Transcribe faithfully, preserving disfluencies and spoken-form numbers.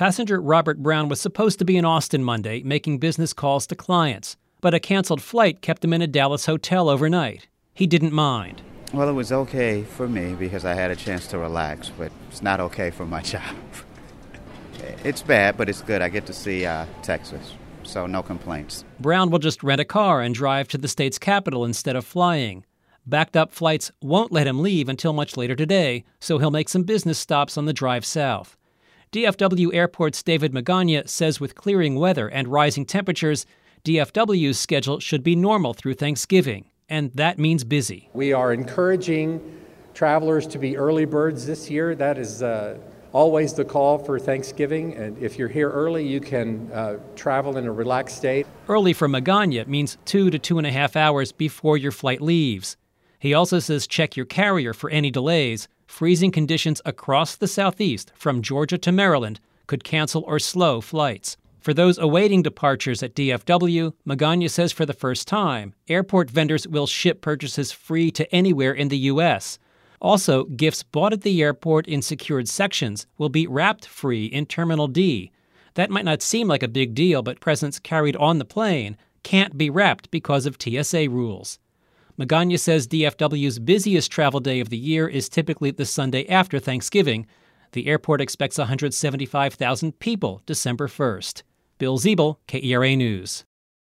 Passenger Robert Brown was supposed to be in Austin Monday making business calls to clients, but a canceled flight kept him in a Dallas hotel overnight. He didn't mind. Well, it was okay for me because I had a chance to relax, but it's not okay for my job. It's bad, but it's good. I get to see uh, Texas, so no complaints. Brown will just rent a car and drive to the state's capital instead of flying. Backed up flights won't let him leave until much later today, so he'll make some business stops on the drive south. D F W Airport's David Magana says with clearing weather and rising temperatures, D F W's schedule should be normal through Thanksgiving, and that means busy. We are encouraging travelers to be early birds this year. That is uh, always the call for Thanksgiving, and if you're here early, you can uh, travel in a relaxed state. Early for Magana means two to two and a half hours before your flight leaves. He also says check your carrier for any delays. Freezing conditions across the southeast, from Georgia to Maryland, could cancel or slow flights. For those awaiting departures at D F W, Magana says for the first time, airport vendors will ship purchases free to anywhere in the U S. Also, gifts bought at the airport in secured sections will be wrapped free in Terminal D. That might not seem like a big deal, but presents carried on the plane can't be wrapped because of T S A rules. Magana says D F W's busiest travel day of the year is typically the Sunday after Thanksgiving. The airport expects one hundred seventy-five thousand people December first. Bill Ziebel, K E R A News.